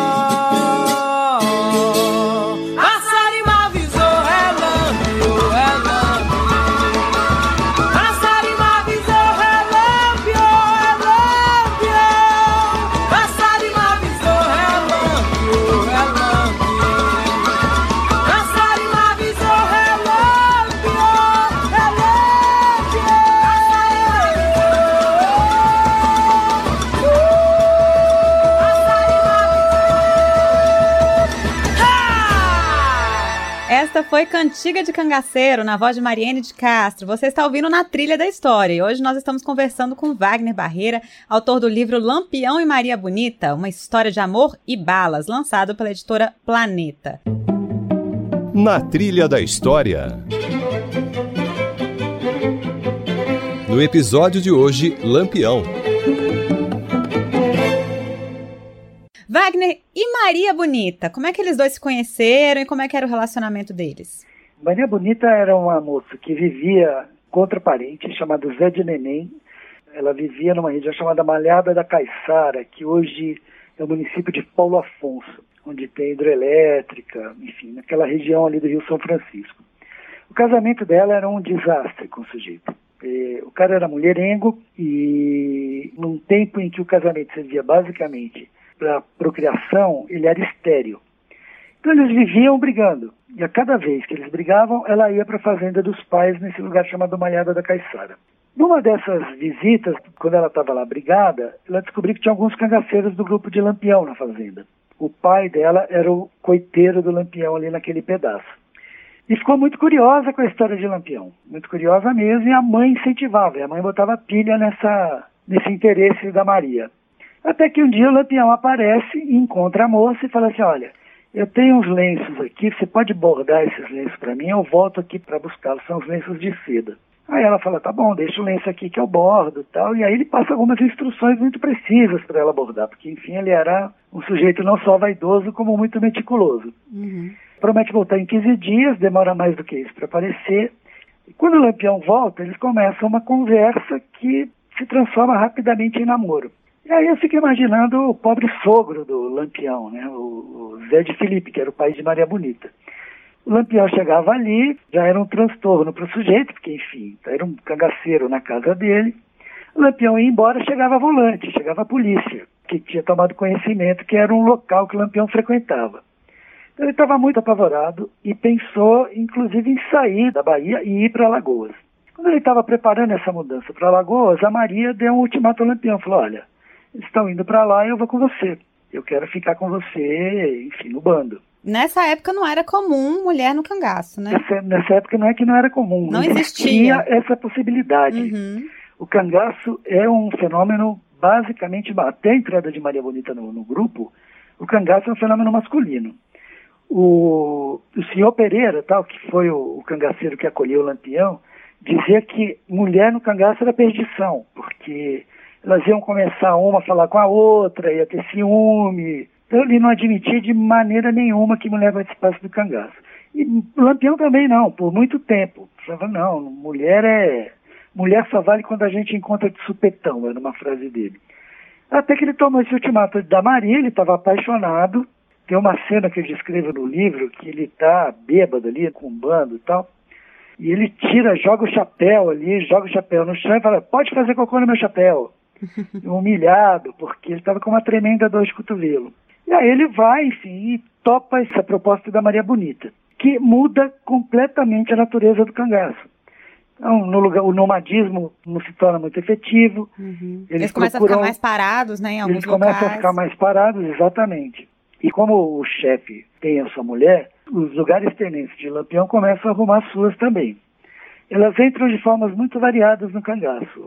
Speaker 2: Esta foi Cantiga de Cangaceiro, na voz de Mariene de Castro. Você está ouvindo Na Trilha da História. E hoje nós estamos conversando com Wagner Barreira, autor do livro Lampião e Maria Bonita, uma história de amor e balas, lançado pela editora Planeta.
Speaker 1: Na Trilha da História. No episódio de hoje, Lampião.
Speaker 2: Wagner, e Maria Bonita? Como é que eles dois se conheceram e como é que era o relacionamento deles?
Speaker 4: Maria Bonita era uma moça que vivia contra parente, chamado Zé de Neném. Ela vivia numa região chamada Malhada da Caiçara, que hoje é o município de Paulo Afonso, onde tem hidrelétrica, enfim, naquela região ali do Rio São Francisco. O casamento dela era um desastre com o sujeito. O cara era mulherengo e num tempo em que o casamento servia basicamente para procriação, ele era estéril. Então eles viviam brigando. E a cada vez que eles brigavam, ela ia para a fazenda dos pais, nesse lugar chamado Malhada da Caiçara. Numa dessas visitas, quando ela estava lá brigada, ela descobriu que tinha alguns cangaceiros do grupo de Lampião na fazenda. O pai dela era o coiteiro do Lampião ali naquele pedaço. E ficou muito curiosa com a história de Lampião. Muito curiosa mesmo, e a mãe incentivava. E a mãe botava pilha nesse interesse da Maria. Até que um dia o Lampião aparece e encontra a moça e fala assim, olha, eu tenho uns lenços aqui, você pode bordar esses lenços para mim, eu volto aqui para buscá-los, são os lenços de seda. Aí ela fala, tá bom, deixa o lenço aqui que eu bordo e tal. E aí ele passa algumas instruções muito precisas para ela bordar, porque enfim ele era um sujeito não só vaidoso, como muito meticuloso. Promete voltar em 15 dias, demora mais do que isso para aparecer. E quando o Lampião volta, eles começam uma conversa que se transforma rapidamente em namoro. E aí eu fico imaginando o pobre sogro do Lampião, né? O Zé de Felipe, que era o pai de Maria Bonita. O Lampião chegava ali, já era um transtorno para o sujeito, porque, enfim, era um cangaceiro na casa dele. O Lampião ia embora, chegava a volante, chegava a polícia, que tinha tomado conhecimento que era um local que o Lampião frequentava. Então ele estava muito apavorado e pensou, inclusive, em sair da Bahia e ir para Alagoas. Quando ele estava preparando essa mudança para Alagoas, a Maria deu um ultimato ao Lampião, falou, olha, eles estão indo para lá e eu vou com você. Eu quero ficar com você, enfim, no bando.
Speaker 2: Nessa época não era comum mulher no cangaço, né?
Speaker 4: Nessa época não é que não era comum.
Speaker 2: Não existia
Speaker 4: essa possibilidade. O cangaço é um fenômeno, basicamente, até a entrada de Maria Bonita no grupo, o cangaço é um fenômeno masculino. O senhor Pereira, tal, que foi o cangaceiro que acolheu o Lampião, dizia que mulher no cangaço era perdição, porque elas iam começar uma a falar com a outra, ia ter ciúme. Então ele não admitia de maneira nenhuma que mulher participasse do cangaço. E o Lampião também não, por muito tempo. Falava, não, mulher só vale quando a gente encontra de supetão, era uma frase dele. Até que ele tomou esse ultimato da Maria, ele estava apaixonado. Tem uma cena que eu descrevo no livro, que ele está bêbado ali, com um bando e tal. E ele joga o chapéu no chão e fala, pode fazer cocô no meu chapéu. Humilhado, porque ele estava com uma tremenda dor de cotovelo. E aí ele vai, enfim, e topa essa proposta da Maria Bonita, que muda completamente a natureza do cangaço. Então, o nomadismo não se torna muito efetivo.
Speaker 2: Eles começam a ficar mais parados, né, em alguns
Speaker 4: locais. Eles começam a ficar mais parados, exatamente. E como o chefe tem a sua mulher, os lugares tenentes de Lampião começam a arrumar as suas também. Elas entram de formas muito variadas no cangaço.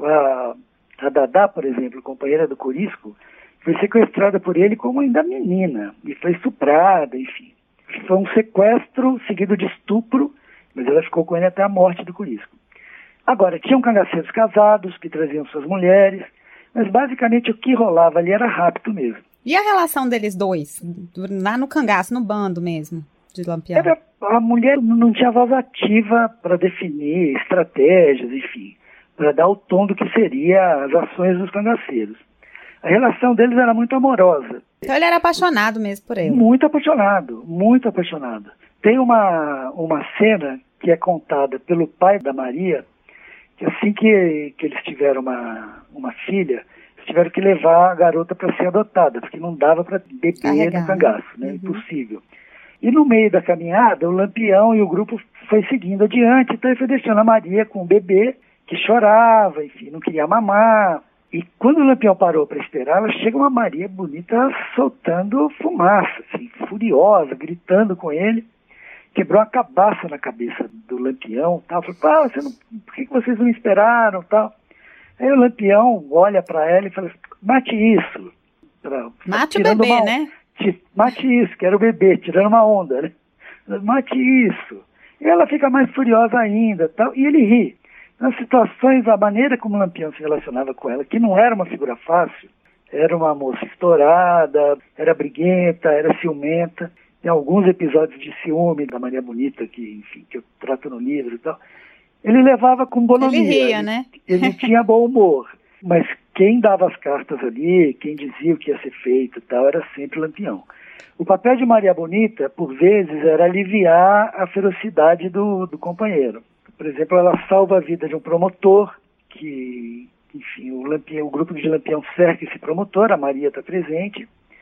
Speaker 4: A Dadá, por exemplo, companheira do Corisco, foi sequestrada por ele como ainda menina, e foi estuprada, enfim. Foi um sequestro seguido de estupro, mas ela ficou com ele até a morte do Corisco. Agora, tinham cangaceiros casados que traziam suas mulheres, mas basicamente o que rolava ali era rapto mesmo.
Speaker 2: E a relação deles dois, lá no cangaço, no bando mesmo, de Lampião?
Speaker 4: A mulher não tinha voz ativa para definir estratégias, enfim, para dar o tom do que seria as ações dos cangaceiros. A relação deles era muito amorosa.
Speaker 2: Então ele era apaixonado mesmo por ela.
Speaker 4: Muito apaixonado, muito apaixonado. Tem uma cena que é contada pelo pai da Maria, que assim que eles tiveram uma filha, eles tiveram que levar a garota para ser adotada, porque não dava para beber no cangaço, né? Impossível. E no meio da caminhada, o Lampião e o grupo foi seguindo adiante, então ele foi deixando a Maria com o bebê, que chorava, enfim, não queria mamar. E quando o Lampião parou para esperar, ela chega uma Maria Bonita soltando fumaça, assim, furiosa, gritando com ele. Quebrou a cabaça na cabeça do Lampião, tal. Falou, por que vocês não me esperaram, tal? Aí o Lampião olha para ela e fala, mate isso.
Speaker 2: Mate o bebê, né?
Speaker 4: Mate isso, que era o bebê, tirando uma onda, né? Mate isso. E ela fica mais furiosa ainda, tal, e ele ri. Nas situações, a maneira como o Lampião se relacionava com ela, que não era uma figura fácil, era uma moça estourada, era briguenta, era ciumenta. Tem alguns episódios de ciúme da Maria Bonita, que eu trato no livro e tal. Ele levava com bonomia.
Speaker 2: Ele ria, né?
Speaker 4: Ele tinha bom humor. Mas quem dava as cartas ali, quem dizia o que ia ser feito e tal, era sempre o Lampião. O papel de Maria Bonita, por vezes, era aliviar a ferocidade do companheiro. Por exemplo, ela salva a vida de um promotor, que, enfim, o grupo de Lampião cerca esse promotor, a Maria está presente,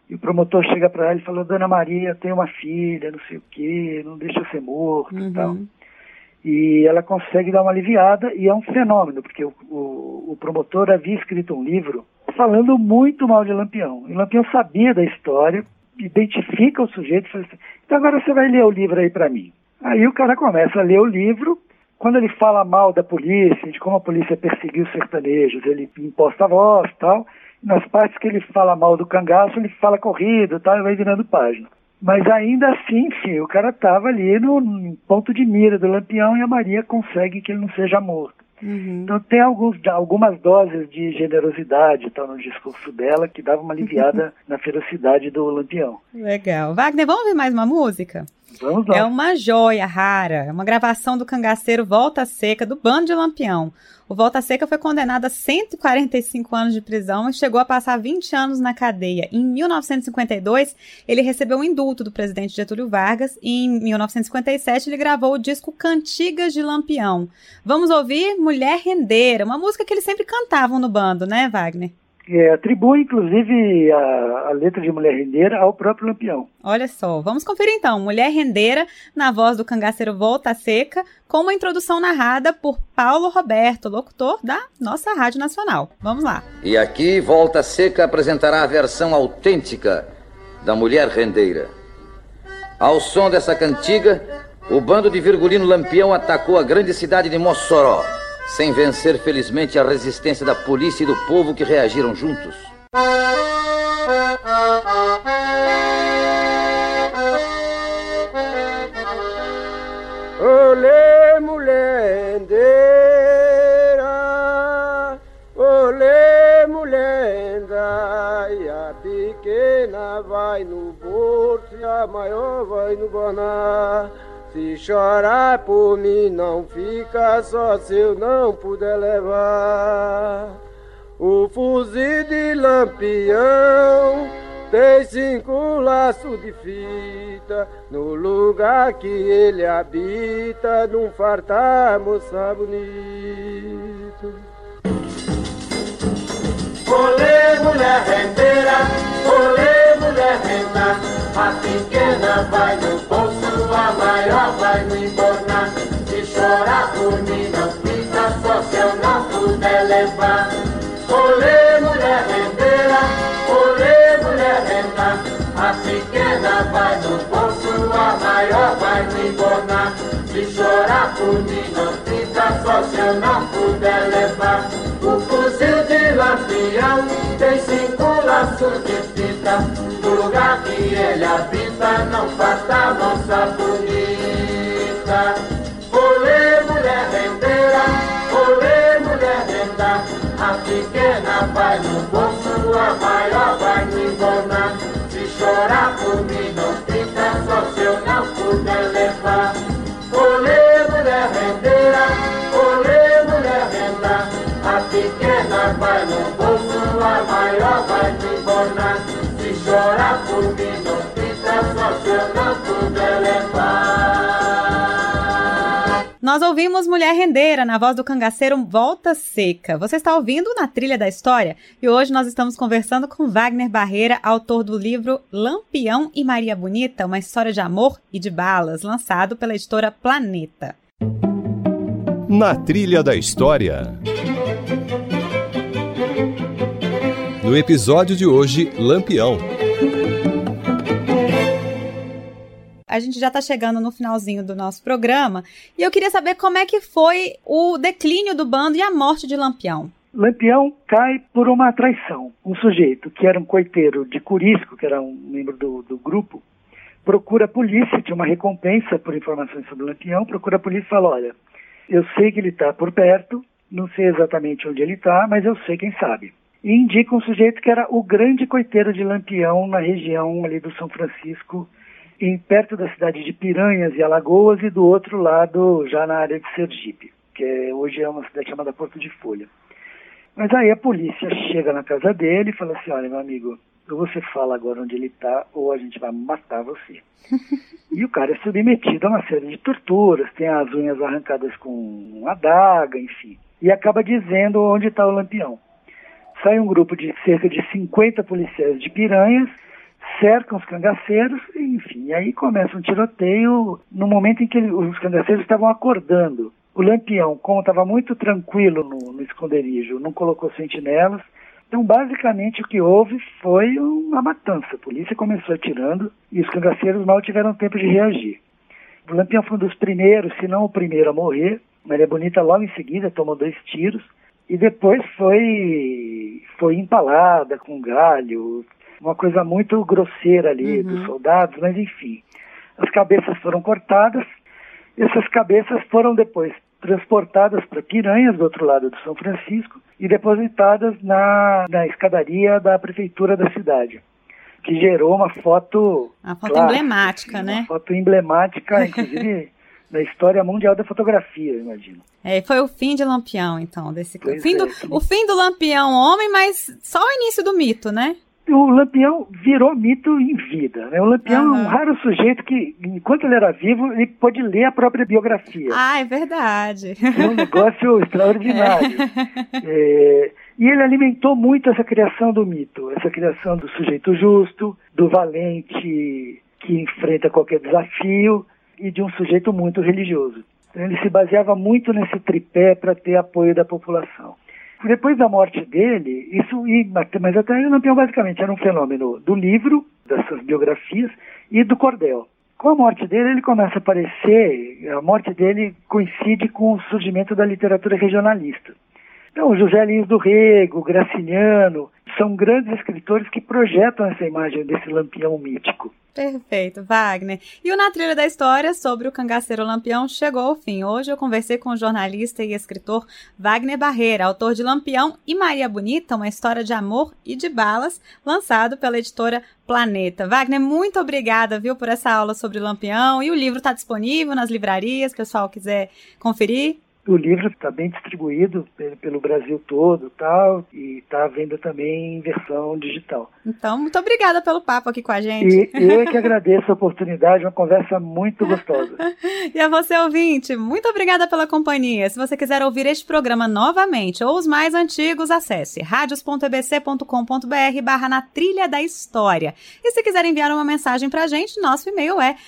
Speaker 4: E o promotor chega para ela e fala: Dona Maria, tem uma filha, não sei o quê, não deixa eu ser morto e tal. E ela consegue dar uma aliviada, e é um fenômeno, porque o promotor havia escrito um livro falando muito mal de Lampião. E Lampião sabia da história, identifica o sujeito e fala assim: então agora você vai ler o livro aí para mim. Aí o cara começa a ler o livro. Quando ele fala mal da polícia, de como a polícia perseguiu os sertanejos, ele imposta a voz e tal. Nas partes que ele fala mal do cangaço, ele fala corrido e tal, e vai virando página. Mas ainda assim, enfim, o cara estava ali no ponto de mira do Lampião, e a Maria consegue que ele não seja morto. Então tem algumas doses de generosidade e tal no discurso dela, que dava uma aliviada na ferocidade do Lampião.
Speaker 2: Legal. Wagner, vamos ouvir mais uma música?
Speaker 4: Vamos lá.
Speaker 2: É uma joia rara, é uma gravação do cangaceiro Volta Seca, do Bando de Lampião. O Volta Seca foi condenado a 145 anos de prisão e chegou a passar 20 anos na cadeia. Em 1952, ele recebeu um indulto do presidente Getúlio Vargas e em 1957 ele gravou o disco Cantigas de Lampião. Vamos ouvir Mulher Rendeira, uma música que eles sempre cantavam no bando, né, Wagner?
Speaker 4: Atribui, inclusive, a letra de Mulher Rendeira ao próprio Lampião.
Speaker 2: Olha só, vamos conferir então. Mulher Rendeira, na voz do cangaceiro Volta Seca, com uma introdução narrada por Paulo Roberto, locutor da nossa Rádio Nacional. Vamos lá.
Speaker 9: E aqui, Volta Seca apresentará a versão autêntica da Mulher Rendeira. Ao som dessa cantiga, o bando de Virgulino Lampião atacou a grande cidade de Mossoró, sem vencer, felizmente, a resistência da polícia e do povo que reagiram juntos.
Speaker 10: Olê, mulher rendeira, olê, mulher rendeira, e a pequena vai no porto e a maior vai no Guaná. Se chorar por mim não fica só se eu não puder levar. O fuzil de Lampião tem 5 laços de fita, no lugar que ele habita, num fartar moça bonito.
Speaker 5: Olê, mulher rendeira, olê, mulher renda, a pequena vai no bolso, a maior vai no embornar. Se chorar por mim não fica só se eu não puder levar. Olê, mulher rendeira, olê, mulher renda, a pequena vai no bolso, a maior vai no embornar. Se chorar por mim não fica só se eu não puder levar. O fuzil de Lampião tem 5 laços de fita, no lugar que ele habita não falta moça bonita. Olê, mulher rendeira, olê, mulher renda, a pequena vai no bolso, a maior vai no embornar. Se chorar por mim não fica só se eu não puder levar. Olê, mulher rendeira, olê, mulher renda, a pequena vai no bolso, a maior vai no embornar. Se chorar por mim não fica só se eu não puder levar.
Speaker 2: Nós ouvimos Mulher Rendeira, na voz do cangaceiro Volta Seca. Você está ouvindo Na Trilha da História e hoje nós estamos conversando com Wagner Barreira, autor do livro Lampião e Maria Bonita, uma história de amor e de balas, lançado pela editora Planeta.
Speaker 1: Na Trilha da História. No episódio de hoje, Lampião.
Speaker 2: A gente já está chegando no finalzinho do nosso programa e eu queria saber como é que foi o declínio do bando e a morte de Lampião.
Speaker 4: Lampião cai por uma traição. Um sujeito que era um coiteiro de Curisco, que era um membro do grupo, procura a polícia, tinha uma recompensa por informações sobre Lampião, procura a polícia e fala: olha, eu sei que ele está por perto, não sei exatamente onde ele está, mas eu sei quem sabe. E indica um sujeito que era o grande coiteiro de Lampião na região ali do São Francisco, perto da cidade de Piranhas e Alagoas, e do outro lado já na área de Sergipe, que hoje é uma cidade chamada Porto de Folha. Mas aí a polícia chega na casa dele e fala assim: olha, meu amigo, ou você fala agora onde ele está, ou a gente vai matar você. E o cara é submetido a uma série de torturas, tem as unhas arrancadas com adaga, enfim, e acaba dizendo onde está o Lampião. Sai um grupo de cerca de 50 policiais de Piranhas, cercam os cangaceiros, enfim, e aí começa um tiroteio no momento em que os cangaceiros estavam acordando. O Lampião, como estava muito tranquilo no esconderijo, não colocou sentinelas. Então, basicamente, o que houve foi uma matança. A polícia começou atirando e os cangaceiros mal tiveram tempo de reagir. O Lampião foi um dos primeiros, se não o primeiro a morrer. Maria Bonita logo em seguida tomou 2 tiros e depois foi empalada com galho, uma coisa muito grosseira ali dos soldados, mas enfim. As cabeças foram cortadas, essas cabeças foram depois transportadas para Piranhas, do outro lado do São Francisco, e depositadas na escadaria da prefeitura da cidade, que gerou uma foto...
Speaker 2: Uma foto emblemática, né?
Speaker 4: Uma foto emblemática, inclusive, na história mundial da fotografia, eu imagino.
Speaker 2: Foi o fim de Lampião, então, o fim do Lampião homem, mas só o início do mito, né?
Speaker 4: O Lampião virou mito em vida, né? O Lampião é um raro sujeito que, enquanto ele era vivo, ele pôde ler a própria biografia.
Speaker 2: Ah, é verdade.
Speaker 4: É um negócio extraordinário. E ele alimentou muito essa criação do mito, essa criação do sujeito justo, do valente que enfrenta qualquer desafio e de um sujeito muito religioso. Então, ele se baseava muito nesse tripé para ter apoio da população. Depois da morte dele, mas até o Lampião basicamente era um fenômeno do livro, dessas biografias, e do cordel. Com a morte dele, ele começa a aparecer, a morte dele coincide com o surgimento da literatura regionalista. Então, José Lins do Rego, Graciliano, são grandes escritores que projetam essa imagem desse Lampião mítico.
Speaker 2: Perfeito, Wagner. E o Na Trilha da História sobre o cangaceiro Lampião chegou ao fim. Hoje eu conversei com o jornalista e escritor Wagner Barreira, autor de Lampião e Maria Bonita, uma história de amor e de balas, lançado pela editora Planeta. Wagner, muito obrigada, viu, por essa aula sobre Lampião. E o livro está disponível nas livrarias, se o pessoal quiser conferir.
Speaker 4: O livro está bem distribuído pelo Brasil todo e está à venda também em versão digital.
Speaker 2: Então, muito obrigada pelo papo aqui com a gente.
Speaker 4: E eu que agradeço a oportunidade, uma conversa muito gostosa.
Speaker 2: E a você, ouvinte, muito obrigada pela companhia. Se você quiser ouvir este programa novamente ou os mais antigos, acesse radios.ebc.com.br/na trilha da história. E se quiser enviar uma mensagem para a gente, nosso e-mail é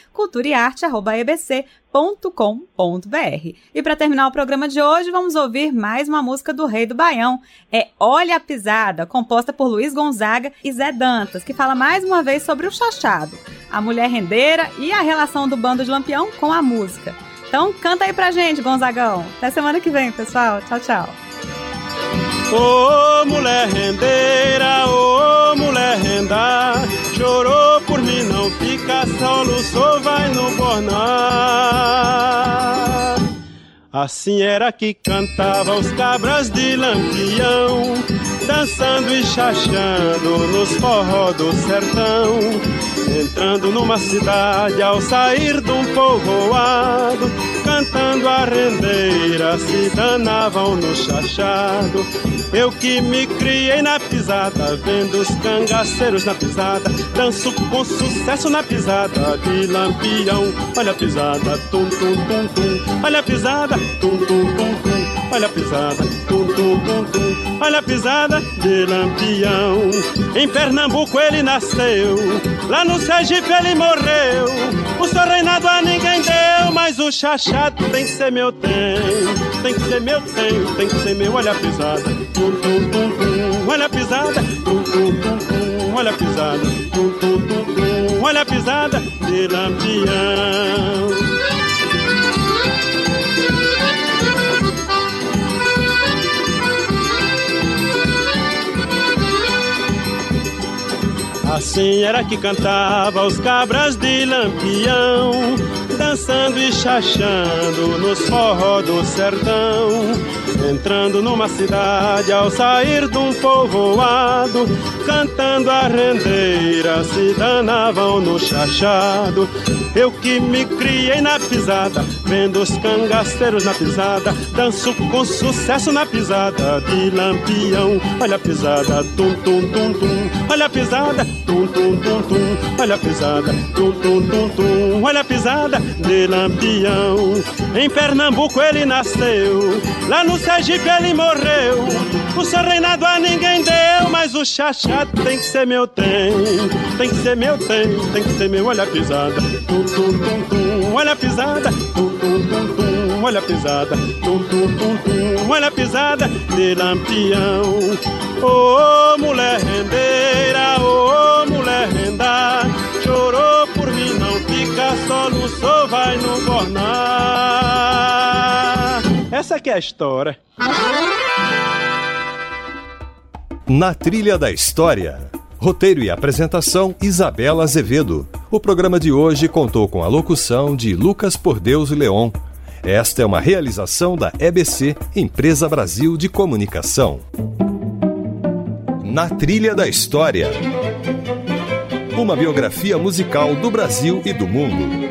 Speaker 2: culturaearte@ebc.com.br. E para terminar o programa de hoje, vamos ouvir mais uma música do Rei do Baião. É Olha a Pisada, composta por Luiz Gonzaga e Zé Dantas, que fala mais uma vez sobre o chachado, a mulher rendeira e a relação do bando de Lampião com a música. Então canta aí pra gente, Gonzagão. Até semana que vem, pessoal. Tchau, tchau.
Speaker 7: Ô mulher rendeira, ô mulher renda, chorou por mim, não fica só, luçou, vai no bornar. Assim era que cantava os cabras de Lampião, dançando e chachando nos forró do sertão. Entrando numa cidade ao sair de um povoado, cantando a rendeira se danavam no chachado. Eu que me criei na pisada, vendo os cangaceiros na pisada, danço com sucesso na pisada de Lampião. Olha a pisada, tum tum tum tum. Olha a pisada, tum tum tum tum. Olha a pisada, tum tum tum tum. Olha a pisada de Lampião. Em Pernambuco ele nasceu, lá no Sergipe ele morreu. O seu reinado a ninguém deu, mas o chachado tem que ser meu, tem que ser meu, tem que ser meu. Olha a pisada, tum tum tum tum. Olha a pisada, tum tum tum tum. Olha a pisada, tum tum tum tum. Olha a pisada de Lampião. Assim era que cantava os cabras de Lampião, dançando e chachando nos forró do sertão. Entrando numa cidade ao sair de um povoado, cantando a rendeira se danavam no chachado. Eu que me criei na pisada, vendo os cangaceiros na pisada, danço com sucesso na pisada de Lampião. Olha a pisada, tum tum tum tum. Olha a pisada, tum tum tum tum. Olha a pisada, tum tum tum tum. Olha a pisada de Lampião. Em Pernambuco ele nasceu, lá no Sergipe ele morreu. O seu reinado a ninguém deu, mas o chachá tem que ser meu, tem que ser meu, tem que ser meu. Olha a pisada, tum tum tum tum. Olha a pisada, tum tum tum tum. Olha a pisada, tum tum tum tum. Olha a pisada de Lampião. Oh, mulher rendeira, oh, mulher renda, chorou por mim, não fica só no sol, vai no bornar. Essa que é a história.
Speaker 1: Na Trilha da História. Roteiro e apresentação, Isabela Azevedo. O programa de hoje contou com a locução de Lucas Por Deus Leon. Esta é uma realização da EBC, Empresa Brasil de Comunicação. Na Trilha da História. Uma biografia musical do Brasil e do mundo.